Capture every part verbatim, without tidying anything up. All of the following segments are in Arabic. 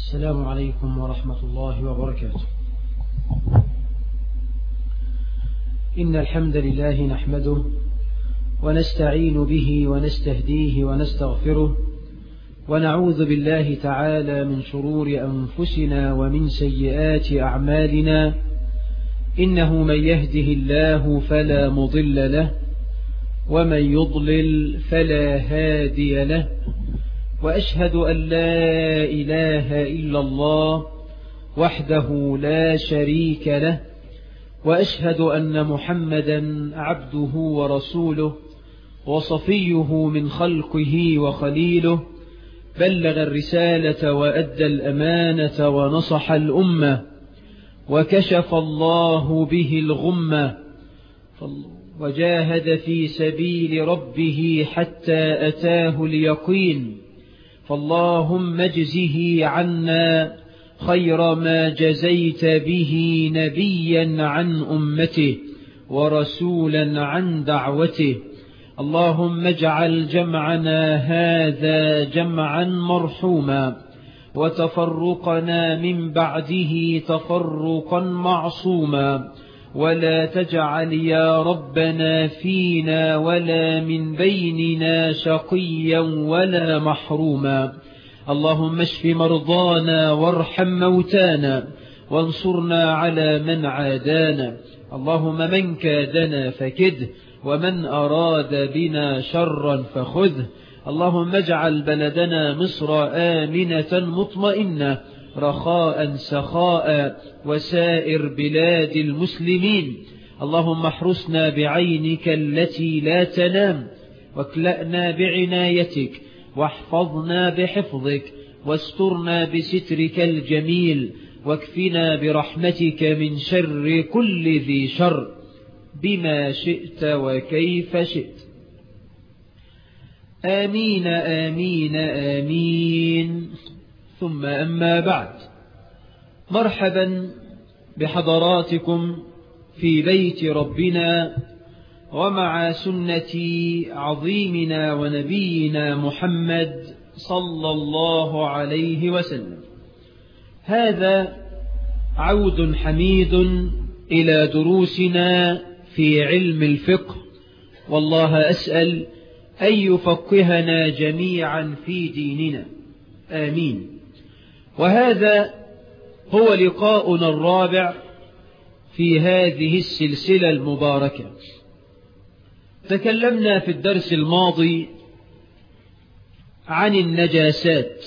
السلام عليكم ورحمة الله وبركاته. إن الحمد لله نحمده ونستعين به ونستهديه ونستغفره، ونعوذ بالله تعالى من شرور أنفسنا ومن سيئات أعمالنا. إنه من يهده الله فلا مضل له، ومن يضلل فلا هادي له، وأشهد أن لا إله إلا الله وحده لا شريك له، وأشهد أن محمدا عبده ورسوله وصفيه من خلقه وخليله، بلغ الرسالة وأدى الأمانة ونصح الأمة، وكشف الله به الغمة، وجاهد في سبيل ربه حتى أتاه اليقين. فاللهم اجزه عنا خير ما جزيت به نبيا عن أمته ورسولا عن دعوته. اللهم اجعل جمعنا هذا جمعا مرحوما، وتفرقنا من بعده تفرقا معصوما، ولا تجعل يا ربنا فينا ولا من بيننا شقيا ولا محروما. اللهم اشف مرضانا وارحم موتانا، وانصرنا على من عادانا. اللهم من كادنا فكده، ومن أراد بنا شرا فخذه. اللهم اجعل بلدنا مصر آمنة مطمئنة رخاء سخاء، وسائر بلاد المسلمين. اللهم احرسنا بعينك التي لا تنام، واكلأنا بعنايتك، واحفظنا بحفظك، واسترنا بسترك الجميل، واكفنا برحمتك من شر كل ذي شر، بما شئت وكيف شئت. آمين آمين آمين. ثم أما بعد، مرحبا بحضراتكم في بيت ربنا ومع سنة عظيمنا ونبينا محمد صلى الله عليه وسلم. هذا عود حميد إلى دروسنا في علم الفقه، والله أسأل أن يفقهنا جميعا في ديننا، آمين. وهذا هو لقاؤنا الرابع في هذه السلسلة المباركة. تكلمنا في الدرس الماضي عن النجاسات،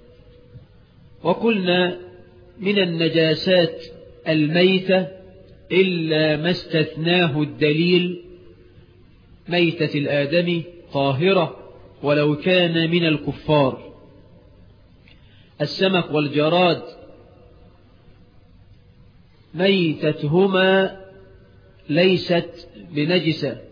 وقلنا من النجاسات الميتة إلا ما استثناه الدليل. ميتة الآدمي طاهرة ولو كان من الكفار. السمك والجراد ميتتهما ليست بنجسة.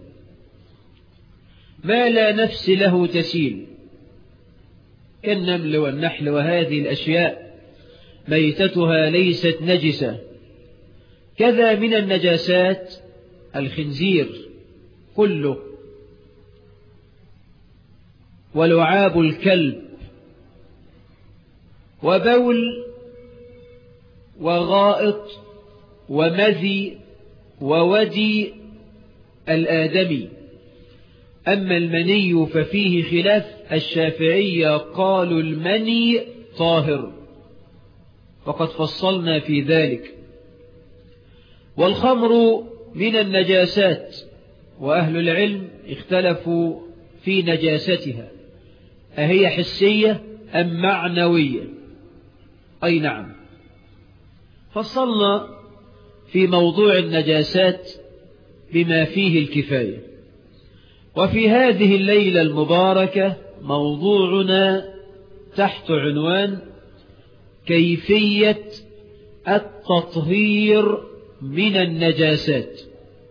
ما لا نفس له تسيل كالنمل والنحل، وهذه الأشياء ميتتها ليست نجسة. كذا من النجاسات الخنزير كله، ولعاب الكلب، وبول وغائط ومذي وودي الآدمي. أما المني ففيه خلاف. الشافعية قالوا المني طاهر، وقد فصلنا في ذلك. والخمر من النجاسات، وأهل العلم اختلفوا في نجاستها، أهي حسية أم معنوية؟ أي نعم. فصلنا في موضوع النجاسات بما فيه الكفاية. وفي هذه الليلة المباركة موضوعنا تحت عنوان كيفية التطهير من النجاسات.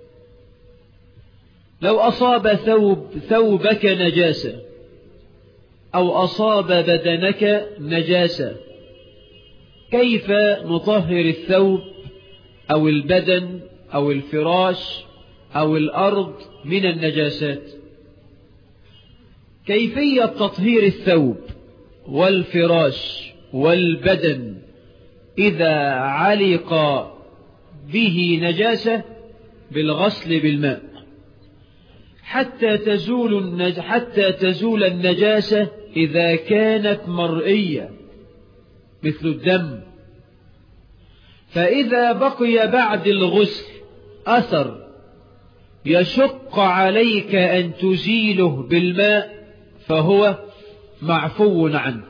لو أصاب ثوب ثوبك نجاسة، أو أصاب بدنك نجاسة، كيف نطهر الثوب أو البدن أو الفراش أو الأرض من النجاسات؟ كيفية تطهير الثوب والفراش والبدن إذا علق به نجاسة بالغسل بالماء حتى تزول النج... حتى تزول النجاسة إذا كانت مرئية مثل الدم. فإذا بقي بعد الغسل أثر يشق عليك أن تزيله بالماء فهو معفو عنه.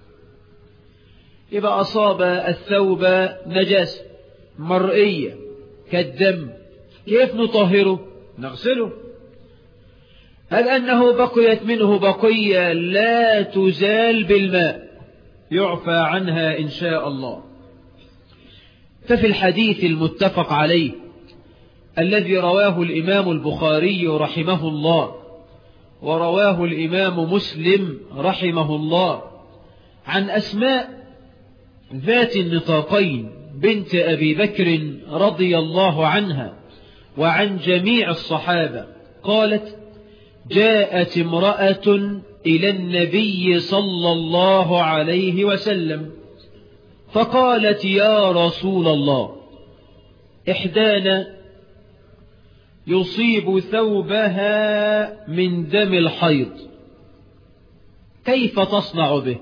يبقى أصاب الثوب نجاسة مرئية كالدم، كيف نطهره؟ نغسله. هل أنه بقيت منه بقية لا تزال بالماء يعفى عنها إن شاء الله. ففي الحديث المتفق عليه الذي رواه الإمام البخاري رحمه الله ورواه الإمام مسلم رحمه الله عن أسماء ذات النطاقين بنت أبي بكر رضي الله عنها وعن جميع الصحابة قالت: جاءت امرأة إلى النبي صلى الله عليه وسلم فقالت: يا رسول الله، إحدانا يصيب ثوبها من دم الحيض، كيف تصنع به؟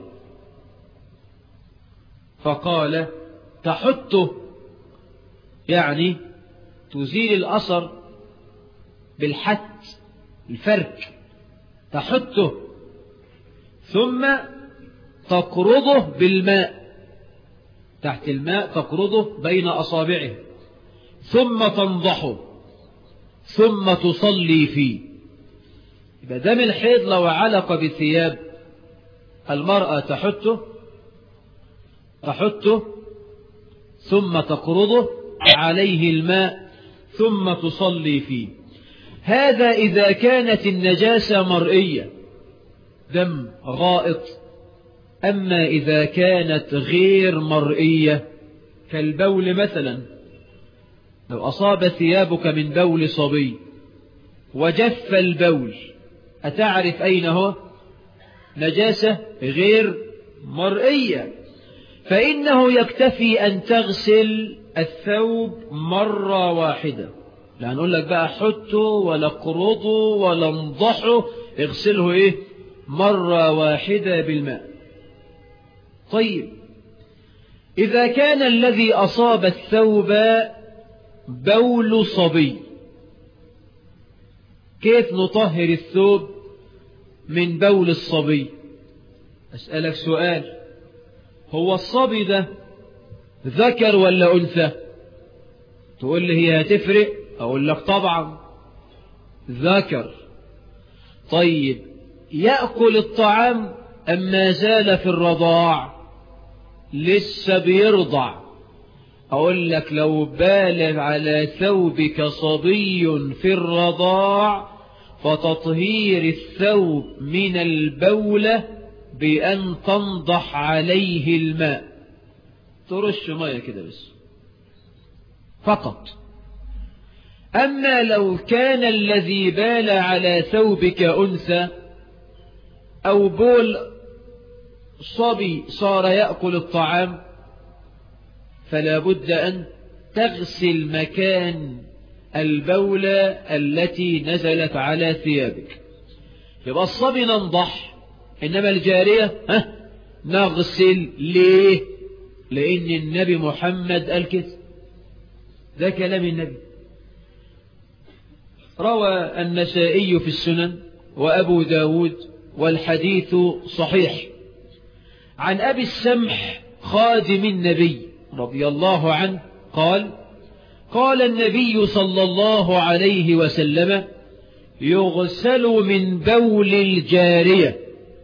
فقال: تحته، يعني تزيل الأثر بالحت الفرك، تحته ثم تقرضه بالماء تحت الماء، تقرضه بين أصابعه ثم تنضحه ثم تصلي فيه. يبقى دم الحيض لو علق بثياب المرأة تحته تحته ثم تقرضه عليه الماء ثم تصلي فيه. هذا إذا كانت النجاسة مرئية دم غائط. أما إذا كانت غير مرئية كالبول مثلا، لو أصاب ثيابك من بول صبي وجف البول، أتعرف أين هو؟ نجاسة غير مرئية، فإنه يكتفي أن تغسل الثوب مرة واحدة. لا نقول لك بقى حطه ولا قرضه ولا انضحه، اغسله إيه؟ مرة واحدة بالماء. طيب، إذا كان الذي أصاب الثوب بول صبي، كيف نطهر الثوب من بول الصبي؟ أسألك سؤال، هو الصبي ده ذكر ولا أنثى؟ تقول لي هي هتفرق؟ أقول لك طبعا ذكر. طيب، يأكل الطعام أم ما زال في الرضاع؟ لسه بيرضع. أقول لك لو بال على ثوبك صبي في الرضاع فتطهير الثوب من البولة بأن تنضح عليه الماء، ترش مية كده بس فقط. أما لو كان الذي بال على ثوبك أنثى أو بول صبي صار يأكل الطعام، فلا بد أن تغسل مكان البولة التي نزلت على ثيابك. يبقى الصبي ننضح، إنما الجارية ها نغسل. ليه؟ لأن النبي محمد قال كده، ده كلام النبي. روى النسائي في السنن وأبو داود والحديث صحيح عن أبي السمح خادم النبي رضي الله عنه قال: قال النبي صلى الله عليه وسلم: يغسل من بول الجارية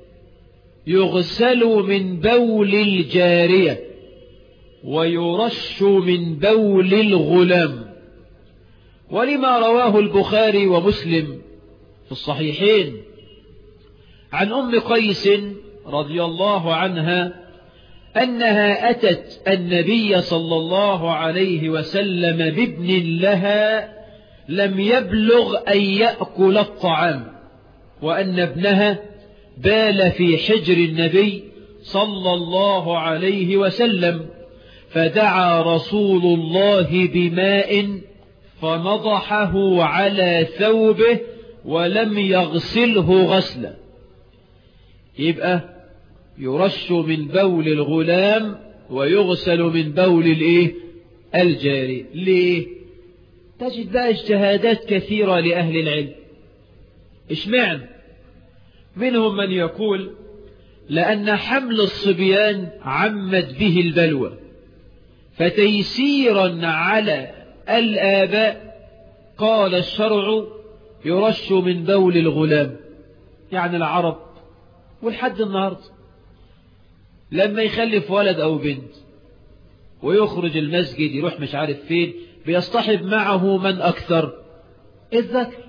يغسل من بول الجارية ويرش من بول الغلام. ولما رواه البخاري ومسلم في الصحيحين عن أم قيس رضي الله عنها أنها أتت النبي صلى الله عليه وسلم بابن لها لم يبلغ أن يأكل الطعام، وأن ابنها بال في حجر النبي صلى الله عليه وسلم، فدعا رسول الله بماء فنضحه على ثوبه ولم يغسله غسلا. يبقى يرش من بول الغلام ويغسل من بول الايه الجاري. ليه؟ تجد بقى اجتهادات كثيرة لأهل العلم. اشمعنى؟ منهم من يقول لأن حمل الصبيان عمت به البلوى، فتيسيرا على الآباء قال الشرع يرش من بول الغلام. يعني العرب والحد النهاردة لما يخلف ولد أو بنت ويخرج المسجد يروح مش عارف فين، بيصطحب معه من أكثر؟ الذكر،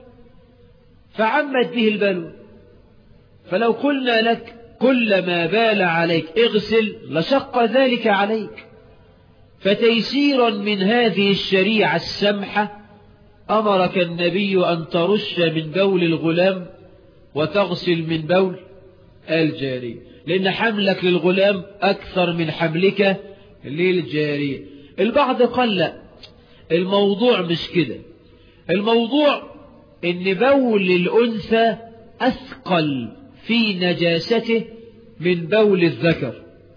فعمت به البلوى. فلو قلنا لك كل ما بال عليك اغسل لشق ذلك عليك. فتيسيرا من هذه الشريعة السمحة أمرك النبي أن ترش من بول الغلام وتغسل من بول الجارية، لأن حملك للغلام أكثر من حملك للجارية. البعض قال لا، الموضوع مش كده، الموضوع إن بول الأنثى أثقل في نجاسته من بول الذكر.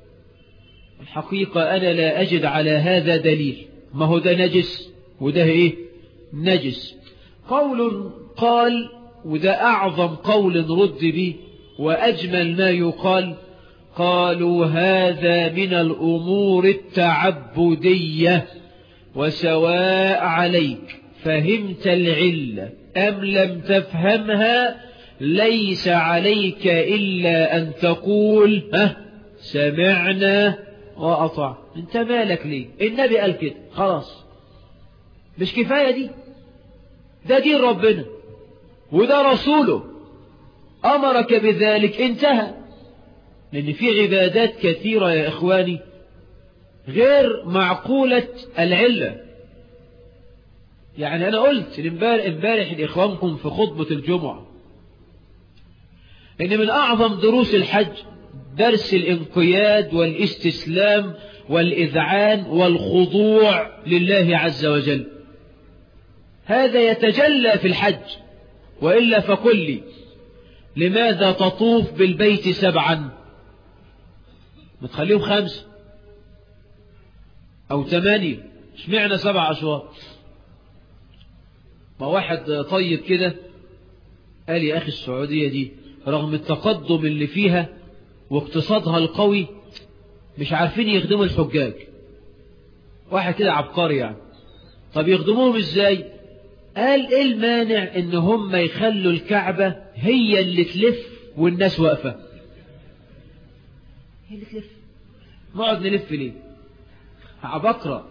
الحقيقة أنا لا أجد على هذا دليل. ما هو ده نجس وده إيه نجس. قول قال، وده أعظم قول رد به وأجمل ما يقال، قالوا هذا من الأمور التعبدية، وسواء عليك فهمت العلة أم لم تفهمها، ليس عليك إلا أن تقول ها سمعنا وأطعنا. انت مالك ليه؟ النبي قال كده خلاص، مش كفاية دي؟ ده دين ربنا وده رسوله أمرك بذلك، انتهى. لأن في عبادات كثيرة يا إخواني غير معقولة العلة. يعني أنا قلت امبارح لإخوانكم في خطبة الجمعة إن من أعظم دروس الحج درس الانقياد والاستسلام والإذعان والخضوع لله عز وجل. هذا يتجلى في الحج. وإلا فقل لي لماذا تطوف بالبيت سبعا؟ متخليهم خمسة أو ثمانية، اشمعنى سبع أشواط؟ ما واحد طيب كده قال يا أخي السعودية دي رغم التقدم اللي فيها واقتصادها القوي مش عارفين يخدموا الحجاج. واحد كده عبقري يعني. طب يخدموهم ازاي؟ قال ايه المانع ان هم يخلوا الكعبة هي اللي تلف والناس واقفة؟ هي اللي تلف، نقعد نلف ليه؟ عبقرة.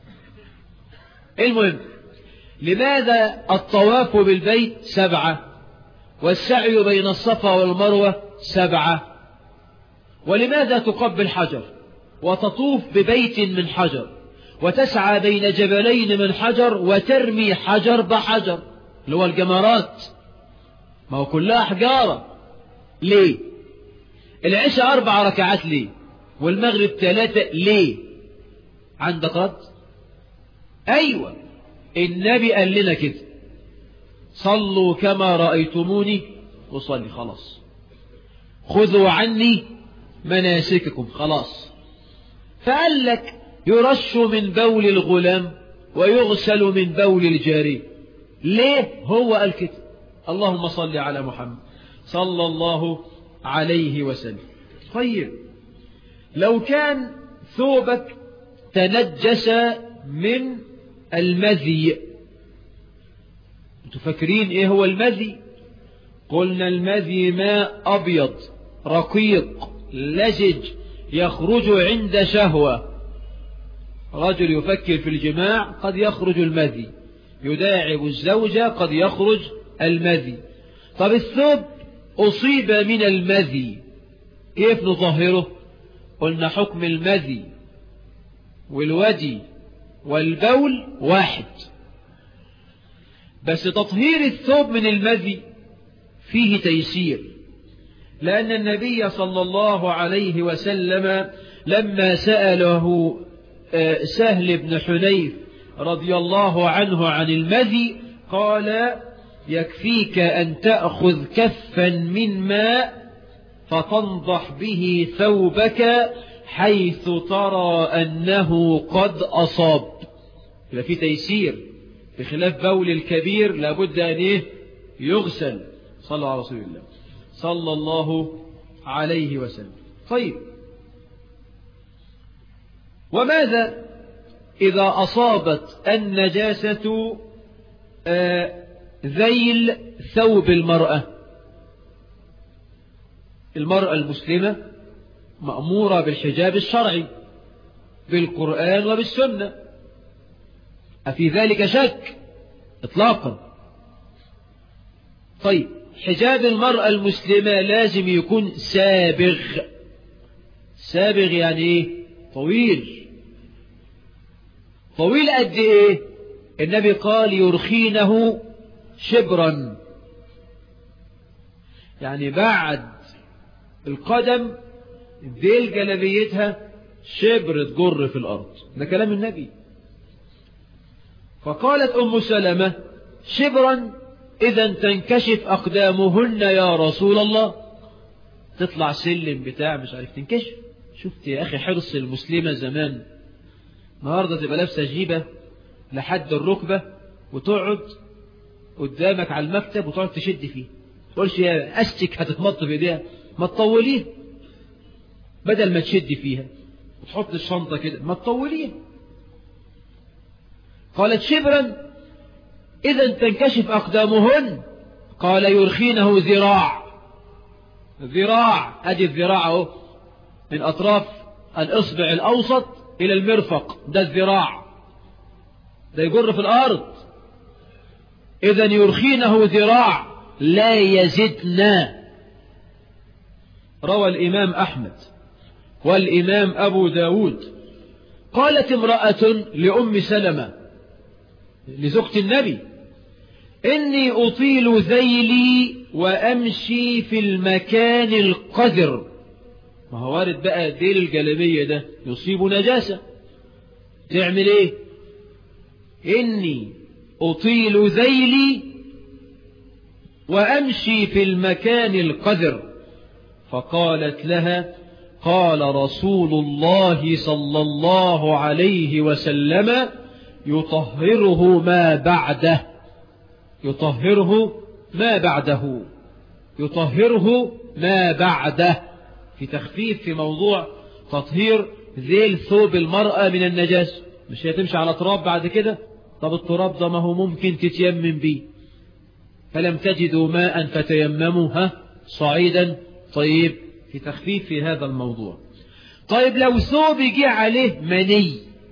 المهم، لماذا الطواف بالبيت سبعة والسعي بين الصفا والمروة سبعة؟ ولماذا تقبل حجر وتطوف ببيت من حجر وتسعى بين جبلين من حجر وترمي حجر بحجر اللي هو الجمرات؟ ما هو كلها حجارة. ليه؟ العشاء أربع ركعات ليه؟ والمغرب ثلاثة ليه؟ عندك رد؟ أيوة، النبي قال لنا كده صلوا كما رأيتموني وصلي. خلاص، خذوا عني مناسككم. خلاص. فقال لك يرش من بول الغلام ويغسل من بول الجاري. ليه؟ هو قال كده. اللهم صل على محمد صلى الله عليه وسلم. طيب، لو كان ثوبك تنجس من المذي، انتوا فاكرين ايه هو المذي؟ قلنا المذي ماء ابيض رقيق لزج يخرج عند شهوة. رجل يفكر في الجماع قد يخرج المذي، يداعب الزوجة قد يخرج المذي. طب الثوب أصيب من المذي كيف نطهره؟ قلنا حكم المذي والودي والبول واحد، بس تطهير الثوب من المذي فيه تيسير. لأن النبي صلى الله عليه وسلم لما سأله سهل بن حنيف رضي الله عنه عن المذي قال يكفيك أن تأخذ كفا من ماء فتنضح به ثوبك حيث ترى أنه قد أصاب. يبقى في تيسير، بخلاف بول الكبير لابد أن إيه يغسل. صلى على رسول الله صلى الله عليه وسلم. طيب، وماذا إذا أصابت النجاسة ذيل ثوب المرأة؟ المرأة المسلمة مأمورة بالحجاب الشرعي بالقرآن وبالسنة، أفي ذلك شك؟ إطلاقا. طيب، حجاب المرأة المسلمة لازم يكون سابغ. سابغ يعني إيه؟ طويل. طويل قد إيه؟ النبي قال يرخينه شبرا، يعني بعد القدم ذيل جلبيتها شبر تجر في الأرض. ده كلام النبي. فقالت أم سلمة شبرا إذا تنكشف أقدامهن يا رسول الله. تطلع سلم بتاع مش عارف تنكشف. شفت يا أخي حرص المسلمة زمان. النهاردة تبقى لابسة جيبة لحد الركبة وتقعد قدامك على المكتب وتقعد تشد فيه، تقولش يا أستك هتتمط في ايديها، ما تطوليه بدل ما تشد فيها وتحط الشنطة كده، ما تطوليه. قالت شبرا إذا تنكشف أقدامهن. قال يرخينه ذراع. ذراع، أدي الذراع اهو من أطراف الإصبع الأوسط إلى المرفق، ده الذراع، ده يجر في الأرض. إذا يرخينه ذراع لا يزدنا. روى الإمام أحمد والإمام أبو داود. قالت امرأة لأم سلمة لزوجة النبي إني أطيل ذيلي وأمشي في المكان القذر. ما هو وارد بقى ذيل الجلبية ده يصيب نجاسة، تعمل إيه؟ إني أطيل ذيلي وأمشي في المكان القذر. فقالت لها قال رسول الله صلى الله عليه وسلم يطهره ما بعده. يطهره ما بعده. يطهره ما بعده، في تخفيف في موضوع تطهير ذيل ثوب المرأة من النجاسة. مش هي تمشي على تراب بعد كده؟ طب التراب ده ما هو ممكن تتيمم بيه. فلم تجدوا ماء فتيمموا ها صعيدا طيب، في تخفيف في هذا الموضوع. طيب لو ثوب جه عليه مني،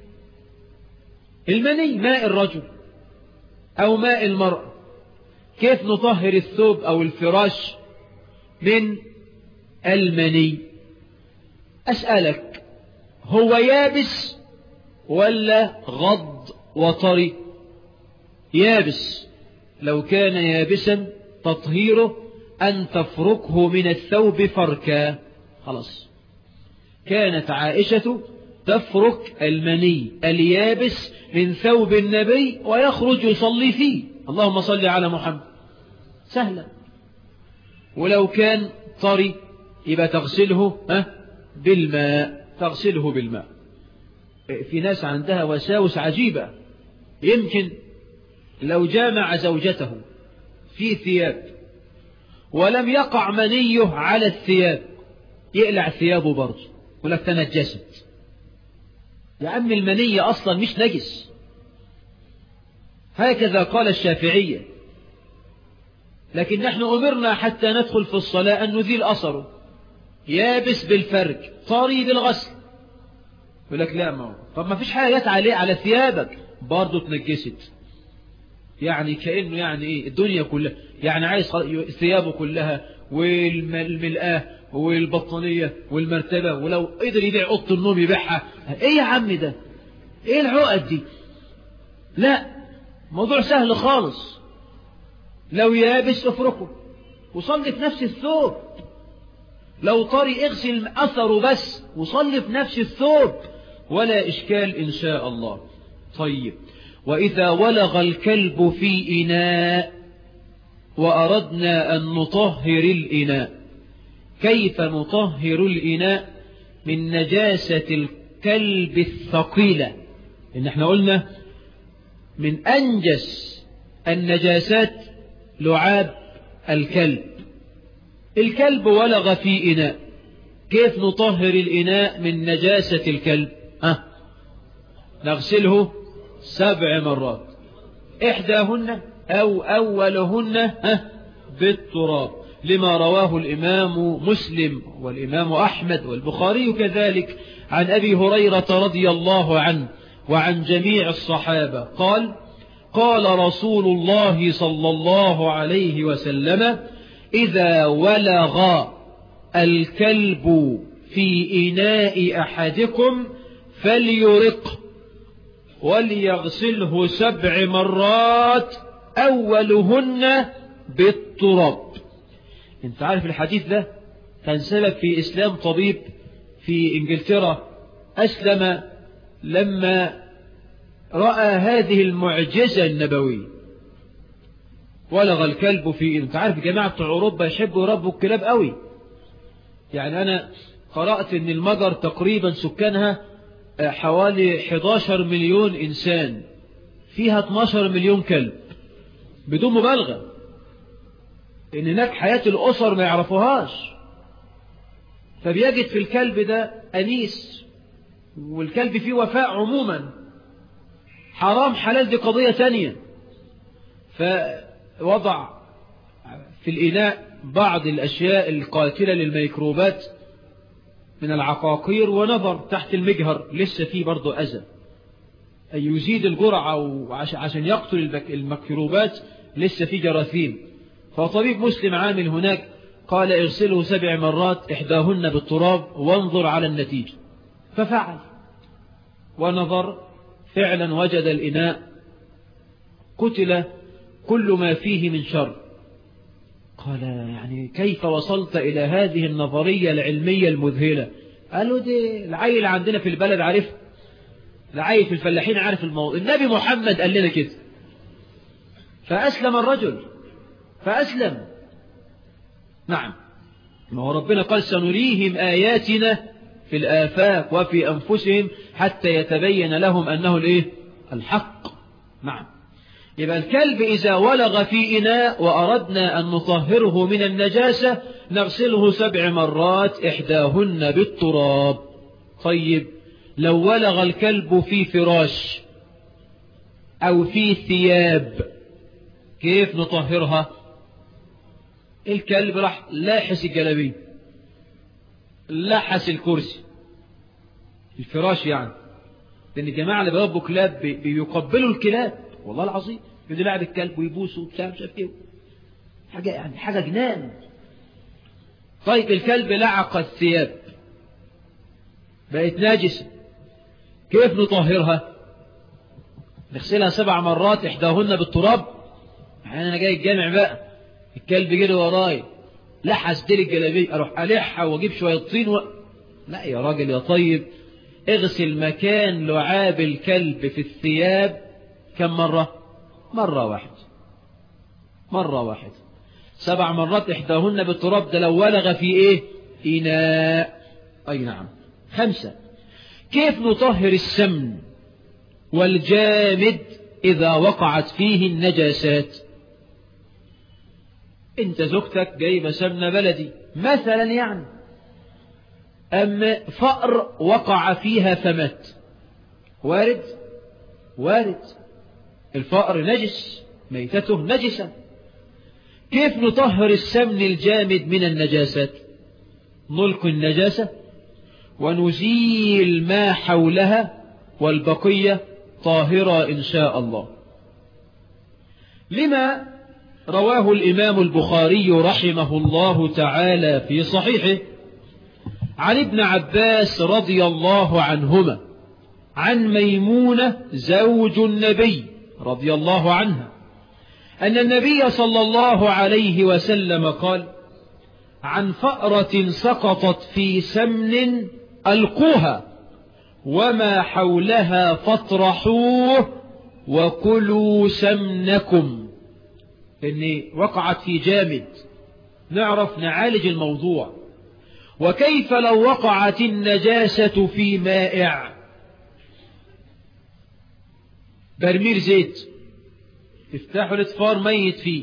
المني ماء الرجل أو ماء المرأة، كيف نطهر الثوب أو الفراش من المني؟ أسألك، هو يابس ولا غض وطري؟ يابس. لو كان يابسا تطهيره أن تفركه من الثوب فركا. خلاص. كانت عائشة تفرك المني اليابس من ثوب النبي ويخرج يصلي فيه. اللهم صل على محمد. سهلة. ولو كان طري يبقى تغسله ها بالماء. تغسله بالماء. في ناس عندها وساوس عجيبة. يمكن لو جامع زوجته في ثياب ولم يقع منيه على الثياب يقلع ثيابه برضه، يقول لك تنجست. يا عم المني أصلا مش نجس. هكذا قال الشافعية. لكن نحن أمرنا حتى ندخل في الصلاة أن نزيل أثره. يابس بالفرج طري بالغسل. يقول لك لا، ما هو طب ما فيش حاجة جت عليه على ثيابك برضه تنجست. يعني كأنه يعني إيه الدنيا كلها، يعني عايز ثيابه كلها والملآه والبطانية والمرتبة، ولو قدر يبيع أوضة النوم يبيعها. إيه يا عم ده؟ إيه العقد دي؟ لا، موضوع سهل خالص. لو يابس افركه وصلي في نفس الثوب. لو طري اغسل أثره بس وصلي في نفس الثوب ولا إشكال إن شاء الله. طيب، وإذا ولغ الكلب في إناء وأردنا أن نطهر الإناء، كيف نطهر الإناء من نجاسة الكلب الثقيلة؟ إن احنا قلنا من أنجس النجاسات لعاب الكلب. الكلب ولغ في إناء، كيف نطهر الإناء من نجاسة الكلب؟ أه؟ نغسله سبع مرات، إحداهن أو أولهن أه؟ بالتراب، لما رواه الإمام مسلم والإمام أحمد والبخاري كذلك عن أبي هريرة رضي الله عنه وعن جميع الصحابة قال: قال رسول الله صلى الله عليه وسلم: إذا ولغ الكلب في إناء أحدكم فليرق وليغسله سبع مرات أولهن بالتراب. انت عارف الحديث ده كان سبب في إسلام طبيب في إنجلترا، أسلم لما رأى هذه المعجزة النبوية. ولغ الكلب في، انت عارف جماعة بتوع أوروبا يحبوا يربوا الكلاب قوي. يعني أنا قرأت أن المجر تقريبا سكانها حوالي إحدى عشر مليون إنسان، فيها اثني عشر مليون كلب بدون مبالغة. إن هناك حياة الأسر ما يعرفوهاش، فبيجد في الكلب ده أنيس، والكلب فيه وفاء عموما. حرام حلال دي قضية تانية. فوضع في الإناء بعض الأشياء القاتلة للميكروبات من العقاقير، ونظر تحت المجهر لسه فيه برضه أذى، أي يزيد الجرعة عشان يقتل الميكروبات، لسه فيه جراثيم. فطبيب مسلم عامل هناك قال: اغسله سبع مرات إحداهن بالتراب وانظر على النتيجة. ففعل ونظر، فعلا وجد الإناء قتل كل ما فيه من شر. قال: يعني كيف وصلت إلى هذه النظرية العلمية المذهلة؟ قالوا: دي العيل عندنا في البلد عارف، العيل في الفلاحين عارف الموضوع، النبي محمد قال لنا كده. فأسلم الرجل، فأسلم. نعم، ما هو ربنا قال: سنريهم آياتنا في الآفاق وفي أنفسهم حتى يتبين لهم أنه الإيه؟ الحق. نعم. يبقى الكلب إذا ولغ في إناء وأردنا أن نطهره من النجاسة نغسله سبع مرات إحداهن بالتراب. طيب، لو ولغ الكلب في فراش أو في ثياب كيف نطهرها؟ الكلب راح لاحس الجلابيه، لحس الكرسي، الفراش يعني، لأن الجماعة اللي بيربوا كلاب بيقبلوا الكلاب والله العظيم، يقعد يلعب الكلب ويبوسه وبتاع مش عارف ايه، حاجة يعني حاجة جنان. طيب، الكلب لعق الثياب بقت ناجسة، كيف نطهرها؟ نغسلها سبع مرات إحداهن بالتراب. يعني أنا جاي الجامع بقى، الكلب جري وراي لحس ديل الجلابيه، أروح ألحها وأجيب شوية طين و... لا يا راجل يا طيب، اغسل مكان لعاب الكلب في الثياب كم مرة؟ مرة واحدة، مرة واحدة، سبع مرات إحداهن بالتراب. ده لو ولغ في إيه؟ إناء. أي نعم. خمسة، كيف نطهر السمن والجامد إذا وقعت فيه النجاسات؟ أنت زوجتك جايبة سمنة بلدي مثلا يعني، أما فأر وقع فيها فمات، وارد وارد، الفأر نجس، ميتته نجسة. كيف نطهر السمن الجامد من النجاسات؟ نلقي النجاسة ونزيل ما حولها والبقية طاهرة إن شاء الله، لما رواه الإمام البخاري رحمه الله تعالى في صحيحه عن ابن عباس رضي الله عنهما عن ميمونة زوج النبي رضي الله عنها أن النبي صلى الله عليه وسلم قال: عن فأرة سقطت في سمن ألقوها وما حولها فاطرحوه وكلوا سمنكم. إن وقعت في جامد نعرف نعالج الموضوع. وكيف لو وقعت النجاسة في مائع؟ برميل زيت تفتحوا الاطفار ميت فيه،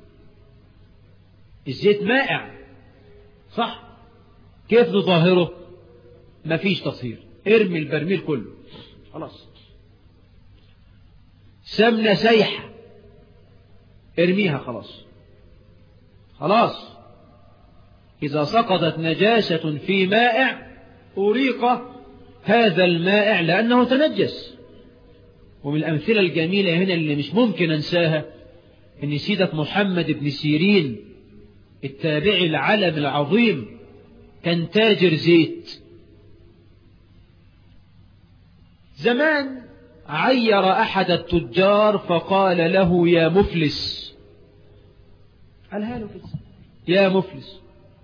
الزيت مائع صح، كيف نطهره؟ مفيش تطهير، ارمي البرميل كله خلاص. سمنة سايحة ارميها خلاص خلاص. إذا سقطت نجاسة في مائع أريق هذا المائع لأنه تنجس. ومن الأمثلة الجميلة هنا اللي مش ممكن أنساها إن سيدة محمد بن سيرين التابعي العلم العظيم كان تاجر زيت. زمان عير أحد التجار فقال له يا مفلس، قالها له كده يا مفلس.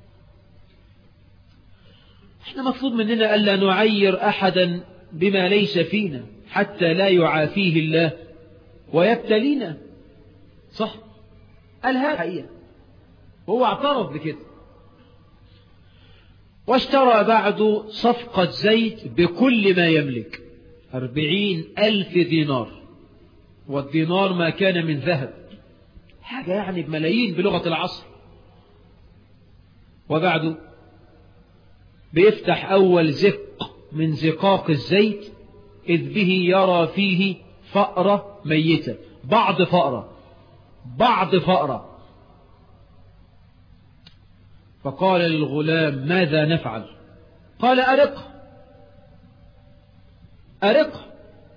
احنا مطلوب مننا ألا نعير أحدا بما ليس فينا حتى لا يعافيه الله ويبتلينا صح. قالها حقيقة وهو اعترف بكده. واشترى بعد صفقة زيت بكل ما يملك أربعين ألف دينار، والدينار ما كان من ذهب، حاجة يعني بملايين بلغة العصر. وبعده بيفتح أول زق من زقاق الزيت إذ به يرى فيه فأرة ميتة، بعض فأرة بعض فأرة. فقال للغلام ماذا نفعل؟ قال أرق أرق.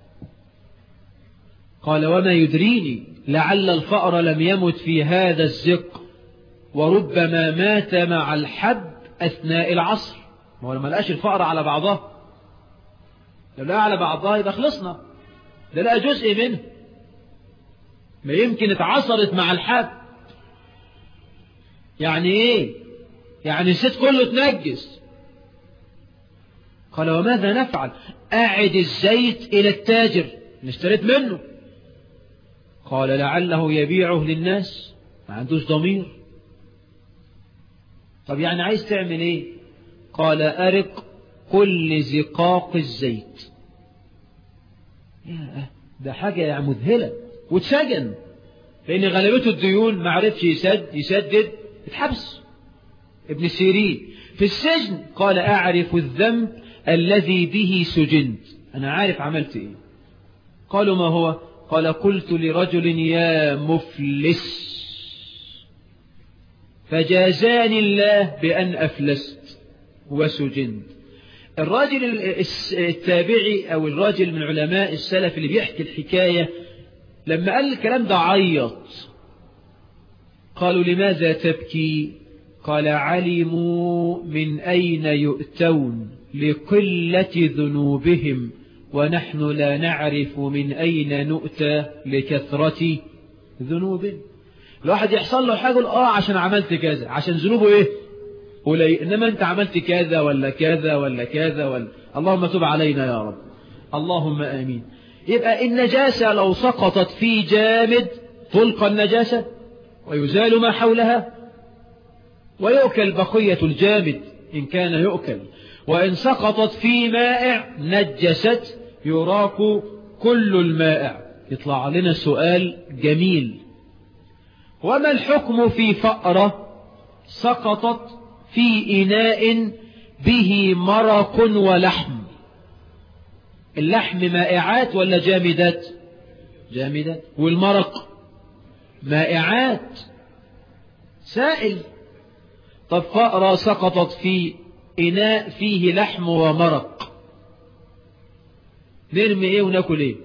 قال وما يدريني لعل الفأر لم يمت في هذا الزق وربما مات مع الحب أثناء العصر. ما هو لما لقاش الفأر على بعضها، لو لقى على بعضها يبقى خلصنا، ده لقى جزء منه ما يمكن اتعصرت مع الحب. يعني ايه؟ يعني الزيت كله اتنجس. قال وماذا نفعل؟ أعد الزيت إلى التاجر اللي اشتريت منه. قال لعله يبيعه للناس، ما عندوش ضمير. طب يعني عايز تعمل ايه؟ قال أرق كل زقاق الزيت. يا ده حاجة يعني مذهلة. واتسجن لأن غلبته الديون، ما عرفش يسد يسدد اتحبس. ابن سيرين في السجن قال أعرف الذنب الذي به سجنت، أنا عارف عملت إيه. قالوا ما هو؟ قال قلت لرجل يا مفلس فجازاني الله بأن أفلست وسجنت. الراجل التابعي أو الراجل من علماء السلف اللي بيحكي الحكاية لما قال الكلام ده عيط. قالوا لماذا تبكي؟ قال علموا من أين يؤتون لقلة ذنوبهم ونحن لا نعرف من أين نؤتى لكثرة ذنوبهم. الواحد يحصل له حاجة يقول آه عشان عملت كذا، عشان ذنوبه إيه قليل، إنما أنت عملت كذا ولا كذا ولا كذا ولا. اللهم تب علينا يا رب، اللهم آمين. يبقى النجاسة لو سقطت في جامد تلقى النجاسة ويزال ما حولها ويؤكل بقية الجامد إن كان يؤكل. وإن سقطت في مائع نجست يراق كل المائع. يطلع لنا سؤال جميل، وما الحكم في فأرة سقطت في إناء به مرق ولحم؟ اللحم مائعات ولا جامدات؟ جامدات. والمرق مائعات سائل. طب فأرة سقطت في إناء فيه لحم ومرق، نرمي ايه وناكل ايه؟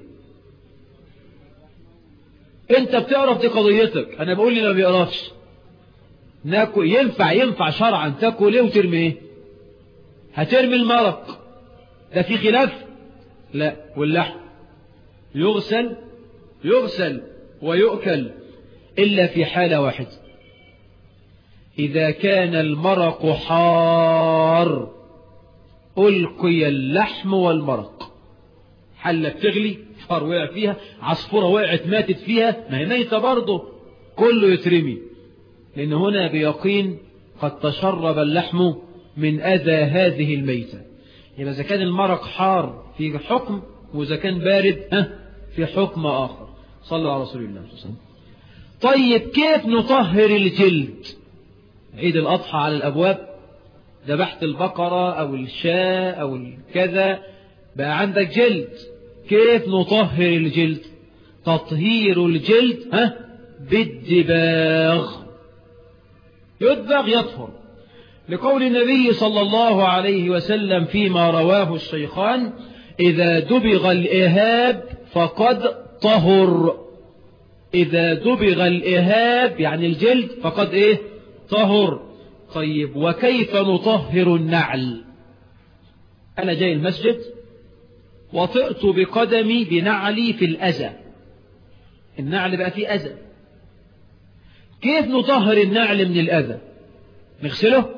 انت بتعرف دي قضيتك، انا بقول لي ما بيقرفش. ناكل ينفع ينفع شرعا تاكل ايه وترمي ايه؟ هترمي المرق، ده في خلاف؟ لا. واللحم يغسل يغسل ويؤكل إلا في حالة واحدة، إذا كان المرق حار ألقي اللحم والمرق. حلة بتغلي، فار وقع فيها، عصفورة وقعت ماتت فيها، ما هي ميتة برضه، كله يترمي، لأن هنا بيقين قد تشرب اللحم من أذى هذه الميتة. يبقى إذا كان المرق حار في حكم، وإذا كان بارد ها في حكم آخر. صلى على رسول الله صلى الله عليه وسلم. طيب كيف نطهر الجلد؟ عيد الأضحى على الأبواب، ذبحت البقرة أو الشاة أو الكذا، بقى عندك جلد، كيف نطهر الجلد؟ تطهير الجلد ها بالدباغ، يدبغ يطهر، لقول النبي صلى الله عليه وسلم فيما رواه الشيخان: إذا دبغ الإهاب فقد طهر. إذا دبغ الإهاب يعني الجلد فقد إيه؟ طهر. طيب وكيف نطهر النعل؟ أنا جاي المسجد وطئت بقدمي بنعلي في الأذى، النعل بقى فيه أذى، كيف نطهر النعل من الأذى؟ نغسله؟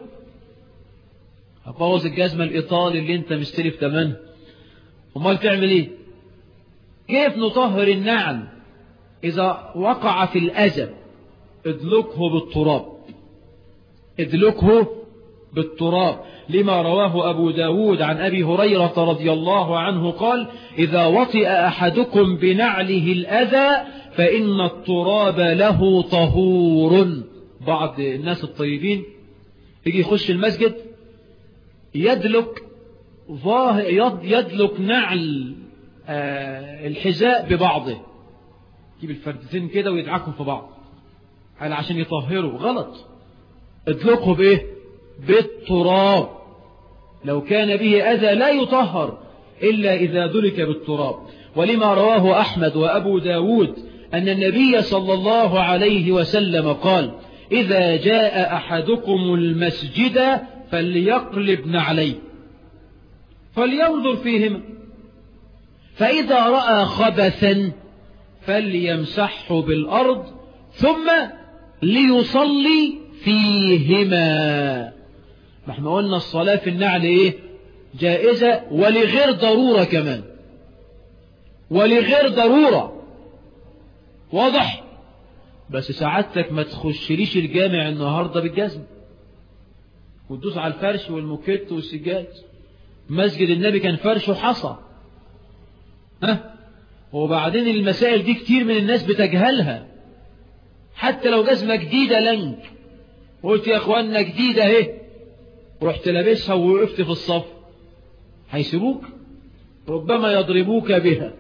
هبوظ الجزمة الإيطالي اللي انت مستلف تمنه، امال تعمل ايه؟ كيف نطهر النعل إذا وقع في الأذى؟ ادلكه بالتراب، ادلكه بالتراب، لما رواه أبو داود عن أبي هريرة رضي الله عنه قال: إذا وطئ أحدكم بنعله الأذى فإن التراب له طهور. بعض الناس الطيبين يجي يخش المسجد يدلك يدلك نعل الحذاء ببعضه، يجيب الفردتين كده ويدعكهم في بعض عشان يطهروا. غلط، ادلكه بايه؟ بالتراب. لو كان به أذى لا يطهر إلا إذا دلك بالتراب. ولما رواه أحمد وأبو داود أن النبي صلى الله عليه وسلم قال: إذا جاء أحدكم المسجد فليقلب نعليه فلينظر فيهما، فإذا رأى خبثا فليمسحه بالأرض ثم ليصلي فيهما. ما احنا قلنا الصلاة في النعل ايه؟ جائزة ولغير ضرورة كمان، ولغير ضرورة، واضح؟ بس سعادتك ما تخشليش الجامع النهاردة بالجزم وتدوس على الفرش والموكيت والسجاد. مسجد النبي كان فرش وحصى، ها؟ وبعدين المسائل دي كتير من الناس بتجهلها، حتى لو جزمة جديدة لنك قلت يا اخوانا جديدة اهي، رحت لابسها ووقفت في الصف، هيسيبوك؟ ربما يضربوك بها.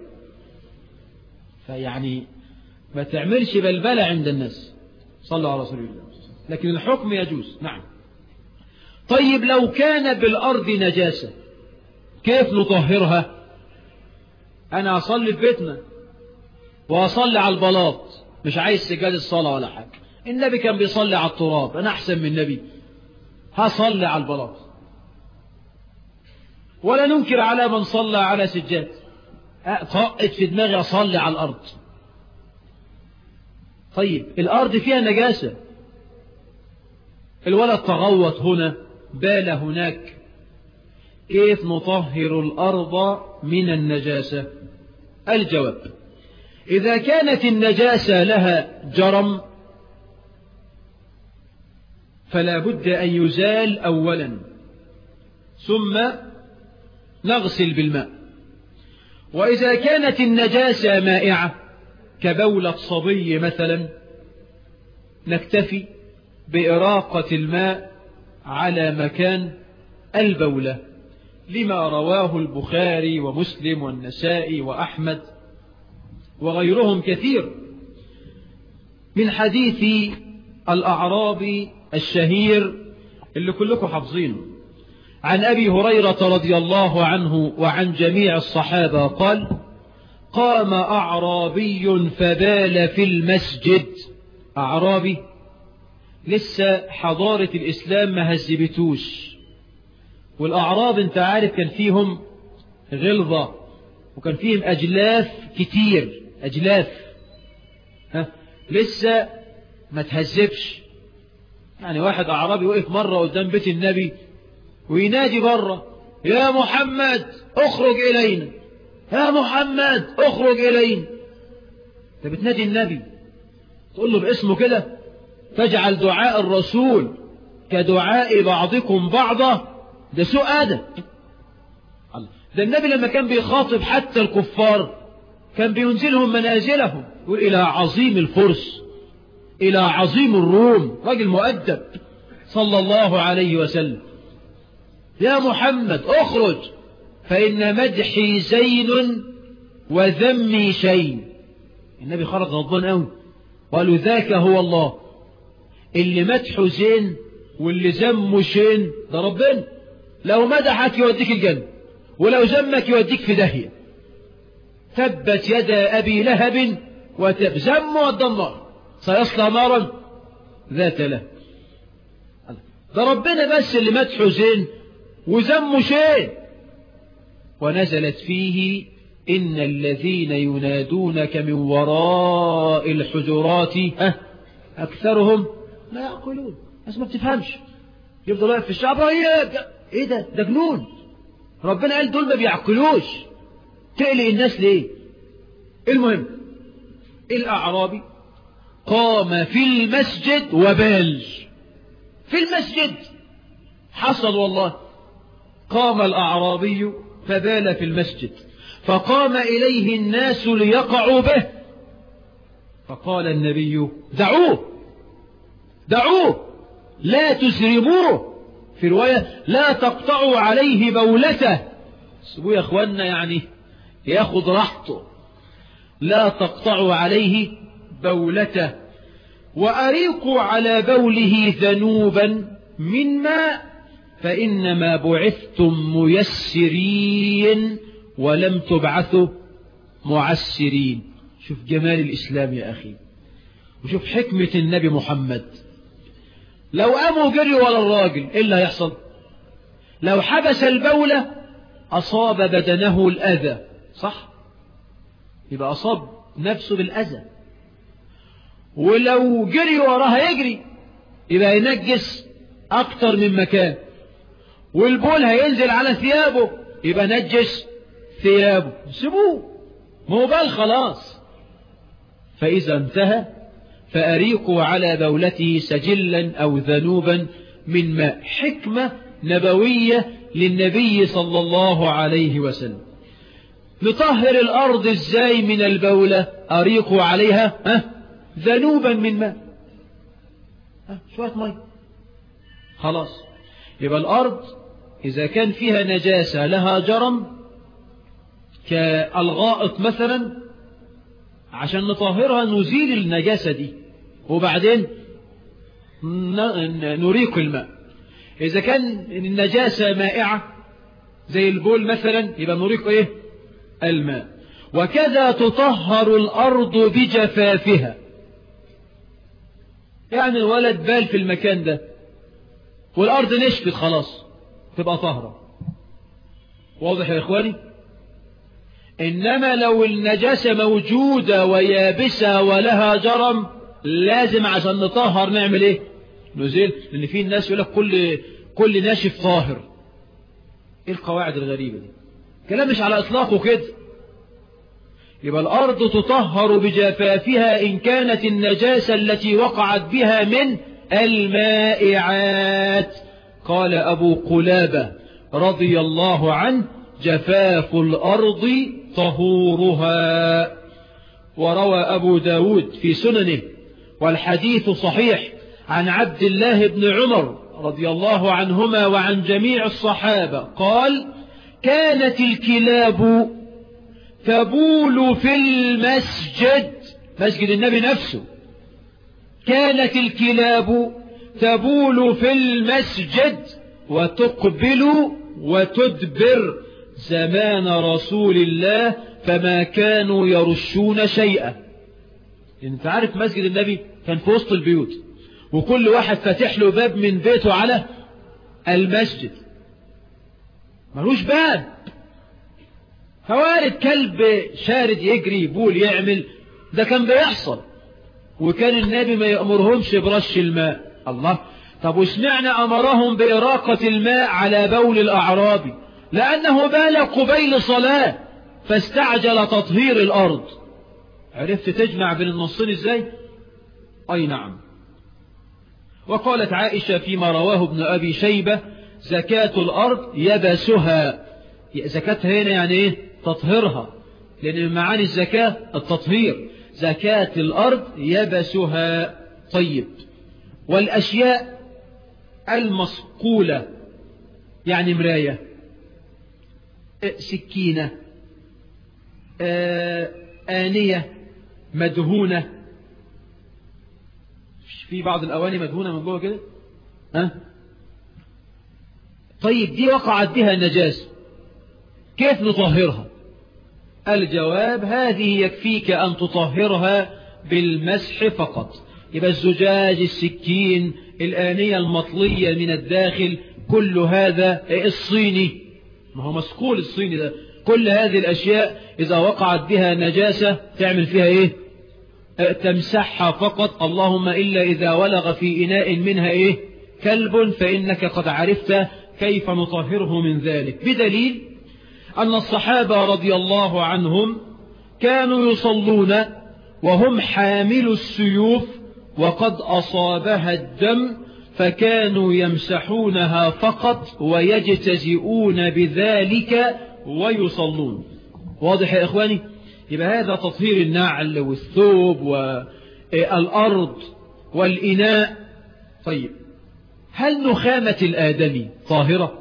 فيعني ما تعملش بلبلة عند الناس. صلى على رسول الله. لكن الحكم يجوز. نعم. طيب لو كان بالأرض نجاسة كيف نطهرها؟ أنا أصلي في بيتنا وأصلي على البلاط، مش عايز سجاد الصلاة ولا حاجة، النبي كان بيصلي على التراب، أنا أحسن من النبي هصلي على البلاط. ولا ننكر على من صلى على سجاد، طقت في دماغي أصلي على الأرض. طيب الأرض فيها نجاسة، الولد تغوط هنا بال هناك، كيف نطهر الأرض من النجاسة؟ الجواب: إذا كانت النجاسة لها جرم فلا بد أن يزال أولا ثم نغسل بالماء. وإذا كانت النجاسة مائعة كبولة صبي مثلا نكتفي بإراقة الماء على مكان البولة، لما رواه البخاري ومسلم والنسائي وأحمد وغيرهم كثير من حديث الأعرابي الشهير اللي كلكم حافظينه عن أبي هريرة رضي الله عنه وعن جميع الصحابة قال: قام أعرابي فبال في المسجد. أعرابي لسه حضارة الإسلام ما هزبتوش، والأعراب انت عارف كان فيهم غلظة وكان فيهم أجلاف كتير، أجلاف ها لسه ما تهذبش، يعني واحد أعرابي وقف مرة قدام بيت النبي وينادي بره: يا محمد اخرج إلينا، يا محمد اخرج إلينا. انت بتنادي النبي تقول له باسمه كده؟ تجعل دعاء الرسول كدعاء بعضكم بعضا، ده سوء أدب. ده النبي لما كان بيخاطب حتى الكفار كان بينزلهم منازلهم، يقول: إلى عظيم الفرس، إلى عظيم الروم، راجل مؤدب صلى الله عليه وسلم. يا محمد اخرج فإن مدحي زين وذمي شين. النبي خرج غضبان قوي وقالوا: ذاك هو الله، اللي مدحه زين واللي ذمه شين ده ربنا. لو مدحك يوديك الجنة، ولو ذمك يوديك في داهية. تبت يدا أبي لهب وتب، ذم ودى النار، سيصلى نارا ذات لهب. ده ربنا بس اللي مدحه زين وذمه شين. ونزلت فيه: إن الذين ينادونك من وراء الحجرات أكثرهم لا يعقلون. بس ما بتفهمش، يفضل واقف في الشعب: ايه ده ده جنون. ربنا قال دول ما بيعقلوش، تقلق الناس ليه؟ المهم، الأعرابي قام في المسجد وبال. في المسجد حصل والله. قام الأعرابي فبال في المسجد، فقام إليه الناس ليقعوا به، فقال النبي: دعوه دعوه لا تسرموه. في رواية: لا تقطعوا عليه بولته. سيبوه يا اخوانا، يعني ياخد راحته. لا تقطعوا عليه بولته، وأريقوا على بوله ذنوبا من ماء، فإنما بعثتم ميسرين ولم تبعثوا معسرين. شوف جمال الإسلام يا أخي، وشوف حكمة النبي محمد. لو قاموا جري ولا الراجل إيه اللي هيحصل؟ لو حبس البولة أصاب بدنه الأذى، صح؟ يبقى أصاب نفسه بالأذى. ولو جري وراها يجري يبقى ينجس أكتر من مكان. والبول هينزل على ثيابه يبقى نجس ثيابه. سيبوه، مو بال خلاص. فإذا انتهى فأريقوا على بولته سجلا أو ذنوبا من ماء. حكمة نبوية للنبي صلى الله عليه وسلم. نطهر الأرض ازاي من البولة؟ أريقوا عليها ها ذنوبا من ماء، ها شوية ماء خلاص. يبقى الأرض إذا كان فيها نجاسة لها جرم كالغائط مثلا، عشان نطهرها نزيل النجاسة دي وبعدين نريق الماء. إذا كان النجاسة مائعة زي البول مثلا يبقى نريق إيه؟ الماء. وكذا تطهر الأرض بجفافها. يعني الولد بال في المكان ده والأرض نشفت خلاص تبقى طهرة. واضح يا إخواني؟ إنما لو النجاسة موجودة ويابسة ولها جرم لازم عشان نطهر نعمل إيه؟ نزيل. لأن في الناس يقول لك كل كل ناشف طاهر. إيه القواعد الغريبة دي؟ كلام مش على إطلاقه كده. يبقى الأرض تطهر بجفافها إن كانت النجاسة التي وقعت بها من المائعات. قال أبو قلابة رضي الله عنه: جفاف الأرض طهورها. وروى أبو داود في سننه والحديث صحيح عن عبد الله بن عمر رضي الله عنهما وعن جميع الصحابة قال: كانت الكلاب تبول في المسجد، مسجد النبي نفسه، كانت الكلاب تبول في المسجد وتقبل وتدبر زمان رسول الله فما كانوا يرشون شيئا. انت عارف مسجد النبي كان في وسط البيوت وكل واحد فاتح له باب من بيته على المسجد، ملوش باب. فوارد كلب شارد يجري يبول يعمل، ده كان بيحصل. وكان النبي ما يأمرهمش برش الماء. الله، طب واشمعنى أمرهم بإراقة الماء على بول الأعرابي؟ لأنه بال قبيل صلاة فاستعجل تطهير الأرض. عرفت تجمع بين النصين ازاي؟ أي نعم. وقالت عائشة فيما رواه ابن أبي شيبة: زكاة الأرض يبسها. زكاتها هنا يعني ايه؟ تطهيرها، لأن من معاني الزكاة التطهير. زكاة الأرض يبسها. طيب، والأشياء المصقولة يعني مراية، سكينة، آنية مدهونة. في بعض الأواني مدهونة من جوه كده، ها؟ طيب دي وقعت بها النجاسة، كيف نطهرها؟ الجواب: هذه يكفيك أن تطهرها بالمسح فقط. يبقى الزجاج، السكين، الآنية المطلية من الداخل، كل هذا الصيني، ما هو مسكول الصيني ده، كل هذه الأشياء إذا وقعت بها نجاسة تعمل فيها إيه؟ تمسحها فقط. اللهم إلا إذا ولغ في إناء منها إيه؟ كلب، فإنك قد عرفت كيف نطهره من ذلك. بدليل أن الصحابة رضي الله عنهم كانوا يصلون وهم حاملوا السيوف وقد أصابها الدم، فكانوا يمسحونها فقط ويجتزئون بذلك ويصلون. واضح يا إخواني؟ يبقى هذا تطهير النعل والثوب والأرض والإناء. طيب، هل نخامة الآدمي طاهرة؟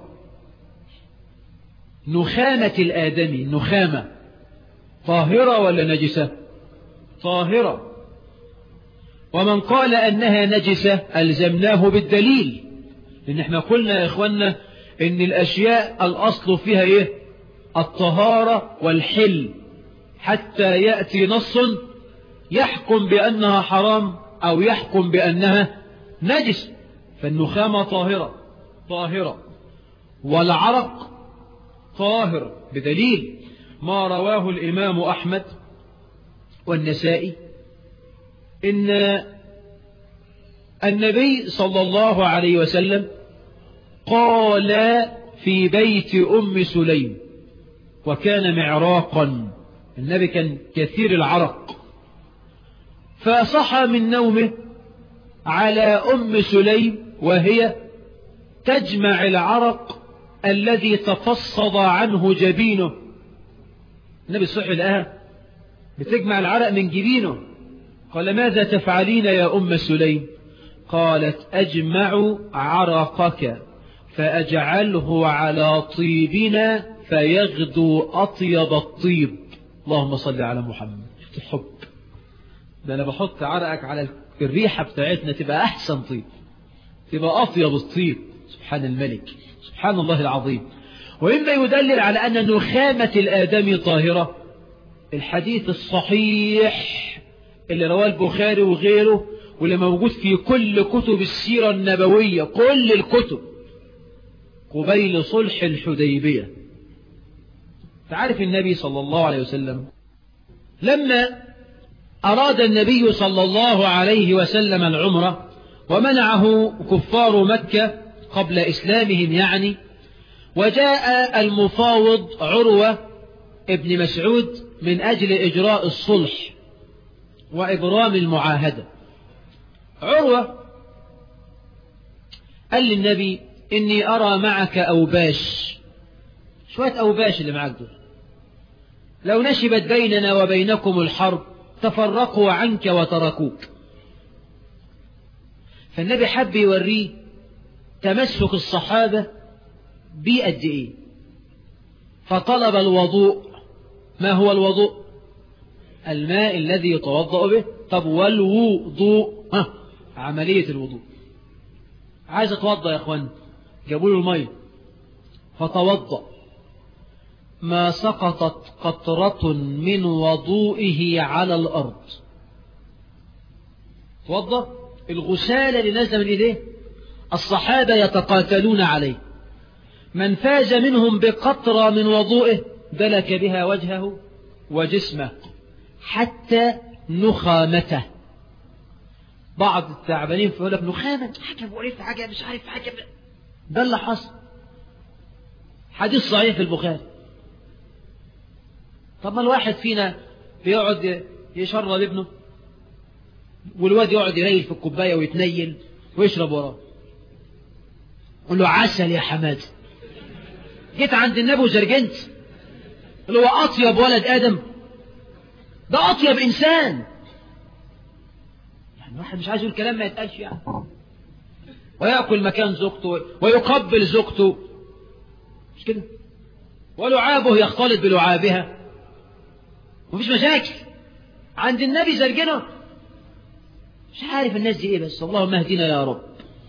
نخامة الآدمي، نخامة طاهرة ولا نجسة؟ طاهرة. ومن قال أنها نجسة ألزمناه بالدليل، لأن احنا قلنا يا إخوانا إن الأشياء الأصل فيها إيه؟ الطهارة والحل، حتى يأتي نص يحكم بأنها حرام أو يحكم بأنها نجس. فالنخامة طاهرة طاهرة، والعرق طاهر بدليل ما رواه الإمام أحمد والنسائي إن النبي صلى الله عليه وسلم قال في بيت أم سليم، وكان معراقا، النبي كان كثير العرق، فصحى من نومه على أم سليم وهي تجمع العرق الذي تفصد عنه جبينه. النبي صحي لها بتجمع العرق من جبينه، قال: ماذا تفعلين يا أم سليم؟ قالت: أجمع عرقك فأجعله على طيبنا فيغدو أطيب الطيب. اللهم صل على محمد. الحب ده أنا بحط عرقك على الريحة بتاعتنا تبقى أحسن طيب، تبقى أطيب الطيب. سبحان الملك، سبحان الله العظيم. وإما يدلل على أن نخامة الآدمي طاهرة الحديث الصحيح اللي رواه البخاري وغيره، واللي موجود في كل كتب السيرة النبوية، كل الكتب، قبيل صلح الحديبية. تعرف النبي صلى الله عليه وسلم لما أراد النبي صلى الله عليه وسلم العمرة ومنعه كفار مكة قبل إسلامهم يعني، وجاء المفاوض عروة ابن مسعود من أجل إجراء الصلح وإبرام المعاهدة. عروة قال للنبي: إني أرى معك أوباش، شوية أوباش اللي معك دول، لو نشبت بيننا وبينكم الحرب تفرقوا عنك وتركوك. فالنبي حب يوريه تمسك الصحابة بيه قد إيه، فطلب الوضوء. ما هو الوضوء؟ الماء الذي يتوضأ به. طب والوضوء؟ ها، عملية الوضوء. عايز اتوضأ يا اخوان، جابوا له المية فتوضأ، ما سقطت قطرة من وضوئه على الأرض. توضأ، الغسالة اللي نازلة من إيديه الصحابة يتقاتلون عليه، من فاز منهم بقطرة من وضوئه دلك بها وجهه وجسمه حتى نخامته. بعض التعبانين فيقول لك نخامة حاجة مقرفة حاجة مش عارف حاجة. ده اللي حصل. حديث صحيح في البخاري. طب ما الواحد فينا بيقعد يشرب ابنه والواد يقعد يريل في الكوباية ويتنيل ويشرب وراه. قل له عسل يا حماد. جيت عند النبي وزرجنت اللي هو أطيب ولد آدم، ده أطيب إنسان. يعني الواحد مش عايز يقول كلام ما يتقالش يعني. ويأكل مكان زوجته ويقبل زوجته، مش كده؟ ولعابه يختلط بلعابها ومفيش مشاكل. عند النبي زرجنه. مش عارف الناس دي ايه، بس اللهم اهدنا يا رب.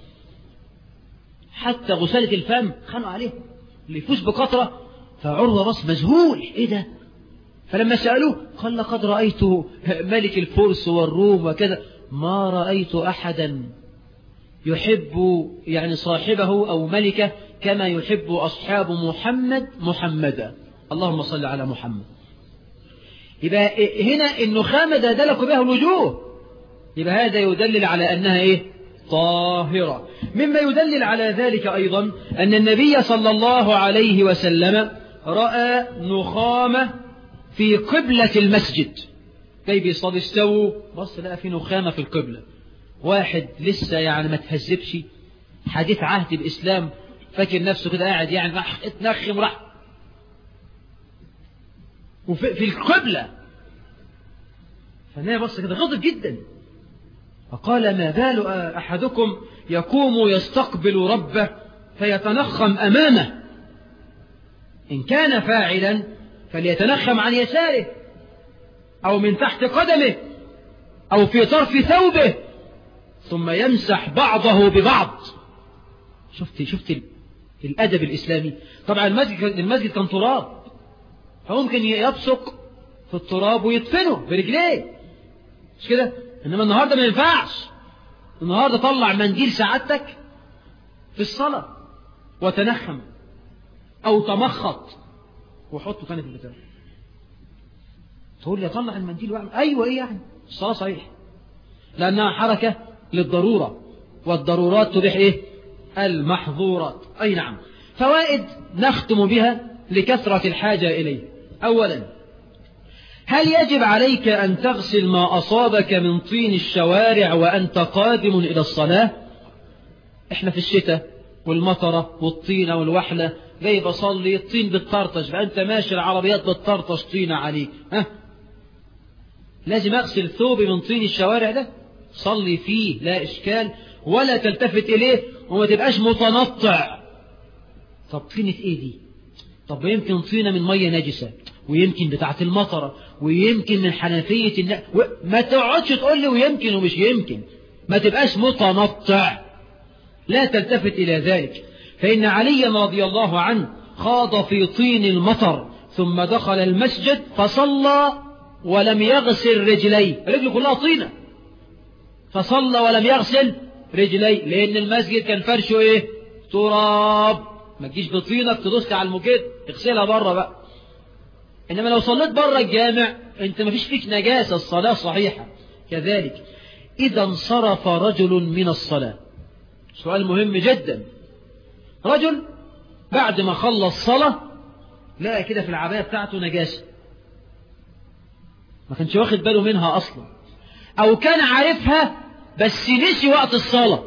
حتى غسالة الفم خانوا عليه، اللي يفوز بقطرة. فعروة بص مذهول، ايه ده؟ فلما سألوه قال لقد رأيته ملك الفرس والروم وكذا، ما رأيت أحدا يحب يعني صاحبه أو ملكه كما يحب أصحاب محمد محمدا. اللهم صل على محمد. يبقى هنا النخامة ده دلك بها الوجوه، يبقى هذا يدلل على أنها إيه؟ طاهرة. مما يدلل على ذلك أيضا أن النبي صلى الله عليه وسلم رأى نخامة في قبلة المسجد. كي بيصلي استووا بص لقى في نخامة في القبلة. واحد لسه يعني ما تهذبش، حديث عهد الإسلام، فاكر نفسه كده قاعد يعني راح اتنخم راح وفي في القبلة. فالنبي بص كده غضب جدا فقال ما بال أحدكم يقوم يستقبل ربه فيتنخم أمامه، إن كان فاعلا فليتنخم عن يساره أو من تحت قدمه أو في طرف ثوبه ثم يمسح بعضه ببعض. شفت شفت الأدب الإسلامي. طبعا المسجد المسجد كان تراب، فممكن يبصق في التراب ويدفنه برجليه، مش كده؟ إنما النهاردة ما ينفعش. النهاردة طلع منديل سعادتك في الصلاة وتنخم أو تمخط وحطه تاني في البتاع. تقول لي أطلع المنديل وأعمل أيوة إيه يعني؟ الصلاة صحيح لأنها حركة للضرورة، والضرورات تبيح إيه؟ المحظورات. أي نعم. فوائد نختم بها لكثرة الحاجة إليه. أولا، هل يجب عليك أن تغسل ما أصابك من طين الشوارع وأنت قادم إلى الصلاة؟ إحنا في الشتاء والمطرة والطينة والوحلة، جاي بصلي الطين بالطرطش، فأنت ماشي العربيات بالطرطش طينة عليك، ها؟ لازم أغسل ثوبي من طين الشوارع ده؟ صلي فيه لا إشكال، ولا تلتفت إليه وما تبقاش متنطع. طب طينة إيه دي؟ طب يمكن طينة من مية نجسة، ويمكن بتاعة المطرة، ويمكن من حنفية الناس، ما تقعدش تقول لي ويمكن ومش يمكن. ما تبقاش متنطع، لا تلتفت إلى ذلك. فإن علي رضي الله عنه خاض في طين المطر ثم دخل المسجد فصلى ولم يغسل رجليه، رجله كلها طينة، فصلى ولم يغسل رجليه، لأن المسجد كان فرشه إيه؟ تراب. ما تجيش بطينك تدوس على الموكيت، اغسلها بره بقى. إنما لو صليت بره الجامع أنت ما فيش فيك نجاسة، الصلاة صحيحة. كذلك إذا انصرف رجل من الصلاة، سؤال مهم جدا. رجل بعد ما خلص صلاة لقى كده في العباية بتاعته نجاسة، ما كانش واخد باله منها أصلا، أو كان عارفها بس نسي وقت الصلاة.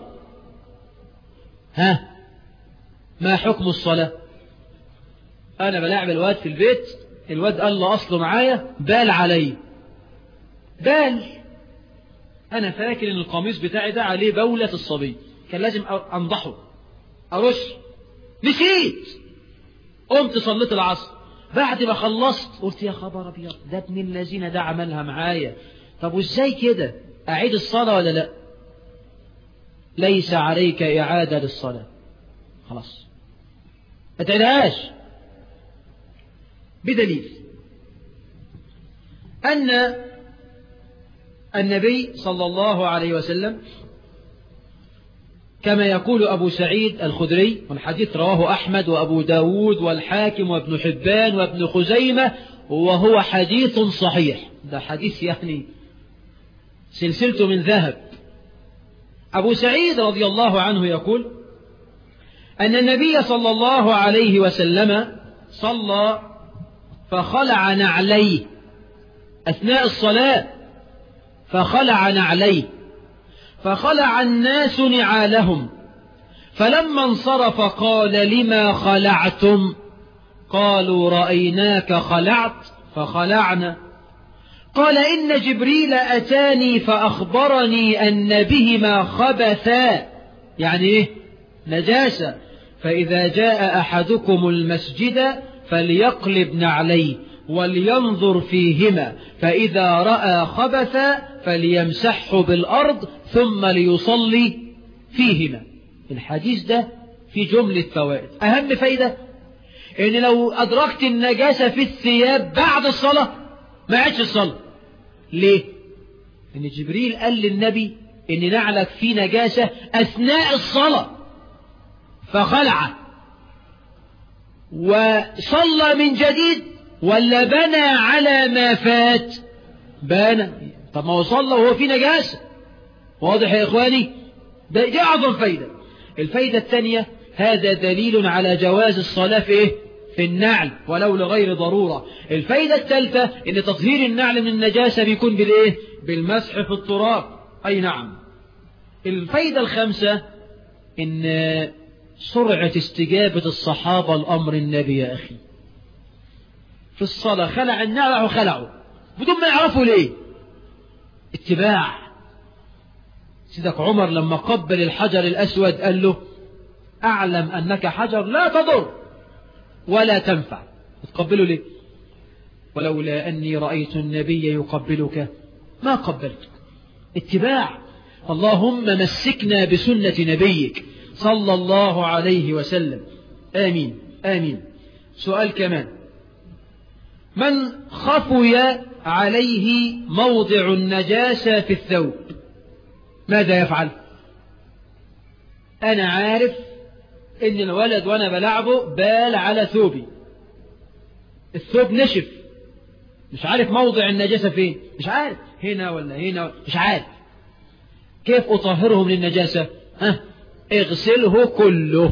ها، ما حكم الصلاة؟ أنا بلاعب الواد في البيت، الواد قال له أصله معايا بال علي، بال. أنا فاكر إن القميص بتاعي ده عليه بولة الصبي، كان لازم أنضحه أرش، نسيت. قمت صليت العصر، بعد ما خلصت قلت يا خبر أبيض، ده ابن الذين ده عملها معايا. طب وإزاي كده؟ أعيد الصلاة ولا لا؟ ليس عليك إعادة للصلاة، خلاص ما تعيدهاش، بدليل أن النبي صلى الله عليه وسلم كما يقول أبو سعيد الخدري، والحديث رواه أحمد وأبو داود والحاكم وابن حبان وابن خزيمة، وهو حديث صحيح. ده حديث يعني سلسلته من ذهب، أبو سعيد رضي الله عنه يقول أن النبي صلى الله عليه وسلم صلى فخلع نعليه أثناء الصلاة، فخلع نعليه، فخلع الناس نعالهم، فلما انصرف قال لما خلعتم؟ قالوا رأيناك خلعت فخلعنا. قال إن جبريل أتاني فأخبرني أن بهما خبثا، يعني إيه؟ نجاسة، فإذا جاء أحدكم المسجد فليقلب نعليه ولينظر فيهما، فإذا رأى خبثا فليمسحه بالأرض ثم ليصلي فيهما. الحديث ده في جملة فوائد. أهم فايدة إن لو أدركت النجاسة في الثياب بعد الصلاة ما عادش الصلاة. ليه؟ إن جبريل قال للنبي إن نعلك في نجاسة أثناء الصلاة فخلع وصلى من جديد، ولا بنى على ما فات؟ بنى. طب ما هو صلى وهو في نجاسة. واضح يا إخواني؟ ده دي أعظم فايدة. الفايدة الثانية هذا دليل على جواز الصلاة في إيه؟ في النعل ولو لغير ضرورة. الفايدة الثالثة إن تطهير النعل من النجاسة بيكون بالإيه؟ بالمسح في التراب. أي نعم. الفايدة الخامسة إن سرعة استجابة الصحابة الأمر النبي يا أخي في الصلاة خلع النعل وخلعوا بدون ما يعرفوا ليه. اتباع. سيدك عمر لما قبل الحجر الأسود قال له أعلم أنك حجر لا تضر ولا تنفع، تقبله ليه؟ ولولا أني رأيت النبي يقبلك ما قبلتك. اتباع. اللهم مسكنا بسنة نبيك صلى الله عليه وسلم. آمين آمين. سؤال كمان: من خفي عليه موضع النجاسة في الثوب ماذا يفعل؟ أنا عارف إن الولد وأنا بلعبه بال على ثوبي، الثوب نشف، مش عارف موضع النجاسة فين، مش عارف هنا ولا هنا، مش عارف كيف أطهره من النجاسة؟ ها؟ اغسله كله.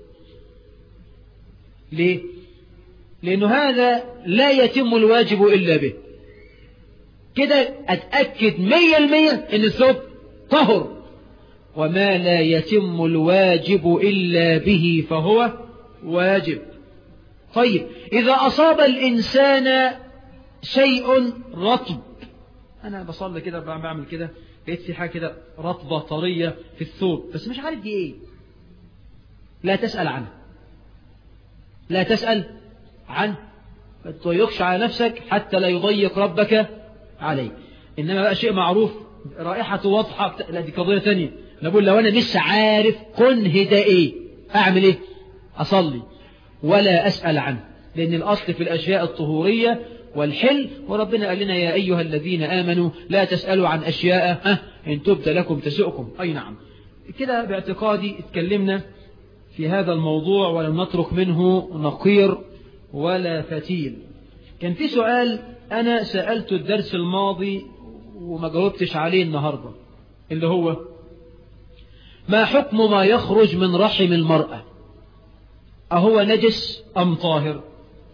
ليه؟ لأنه هذا لا يتم الواجب إلا به. كده أتأكد مية المية إن الثوب طهر. وما لا يتم الواجب إلا به فهو واجب. طيب إذا أصاب الإنسان شيء رطب، أنا بصلي كده بعمل كده لقيت في حاجة كده رطبة طرية في الثوب بس مش عارف دي إيه، لا تسأل عنه، لا تسأل عنه، ما تضيقش على نفسك حتى لا يضيق ربك عليه. إنما بقى شيء معروف رائحته واضحة، لا دي قضية ثانية. نقول لو أنا مش عارف كنه ده إيه أعمل إيه؟ أصلي ولا أسأل عنه، لأن الأصل في الأشياء الطهورية والحل، وربنا قال لنا يا أيها الذين آمنوا لا تسألوا عن أشياء إن تبد لكم تسؤكم. أي نعم. كده باعتقادي اتكلمنا في هذا الموضوع ولم نترك منه نقير ولا فتيل. كان في سؤال أنا سألته الدرس الماضي وما جاوبتش عليه النهاردة، اللي هو ما حكم ما يخرج من رحم المرأة؟ أهو نجس أم طاهر؟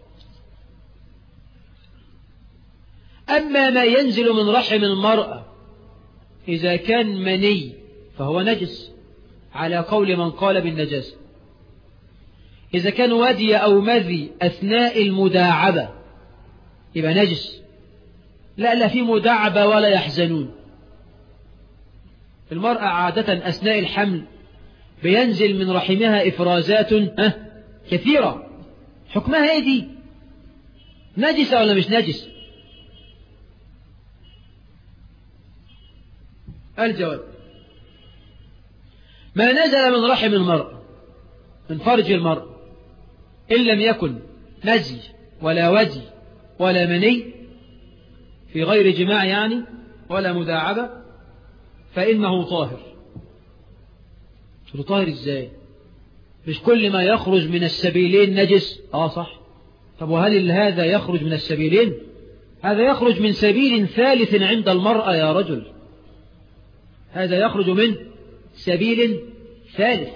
أما ما ينزل من رحم المرأة إذا كان مني فهو نجس على قول من قال بالنجاسة. إذا كان ودي أو مذي أثناء المداعبة يبقى نجس. لا لا في مداعبة ولا يحزنون. المرأة عادة أثناء الحمل بينزل من رحمها إفرازات كثيرة، حكمها ايه دي؟ نجسة ولا مش نجس؟ الجواب: ما نزل من رحم المرأة من فرج المرأة إن لم يكن نزي ولا ودي ولا مني في غير جماع يعني ولا مداعبة فإنه طاهر. طاهر إزاي؟ مش كل ما يخرج من السبيلين نجس؟ آه صح. طب وهل هذا يخرج من السبيلين؟ هذا يخرج من سبيل ثالث عند المرأة يا رجل، هذا يخرج من سبيل ثالث.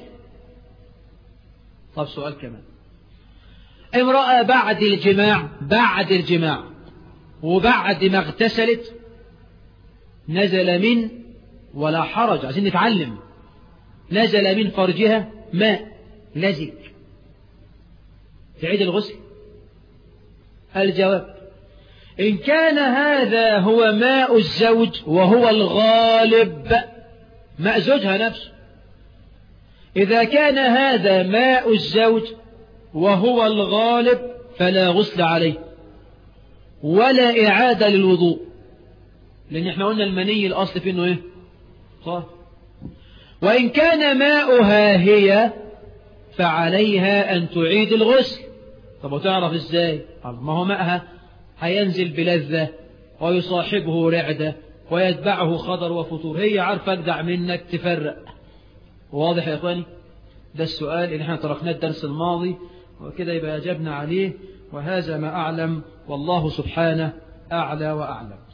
طب سؤال كمان، امرأة بعد الجماع بعد الجماع وبعد ما اغتسلت نزل من، ولا حرج عايزين نتعلم، نزل من فرجها ماء لزج، تعيد الغسل؟ الجواب إن كان هذا هو ماء الزوج وهو الغالب ماء زوجها نفسه، إذا كان هذا ماء الزوج وهو الغالب فلا غسل عليه ولا إعادة للوضوء، لأن احنا قلنا المني الأصل فيه إنه إيه؟ طاهر. وإن كان ماؤها هي فعليها أن تعيد الغسل. طب وتعرف إزاي؟ ما هو ماءها هينزل بلذة ويصاحبه رعدة ويتبعه خضر وفطور، هي عارفة أجدع منك تفرق. واضح يا إخواني؟ ده السؤال اللي احنا تركناه الدرس الماضي وكده يبقى أجبنا عليه، وهذا ما أعلم والله سبحانه أعلى وأعلم.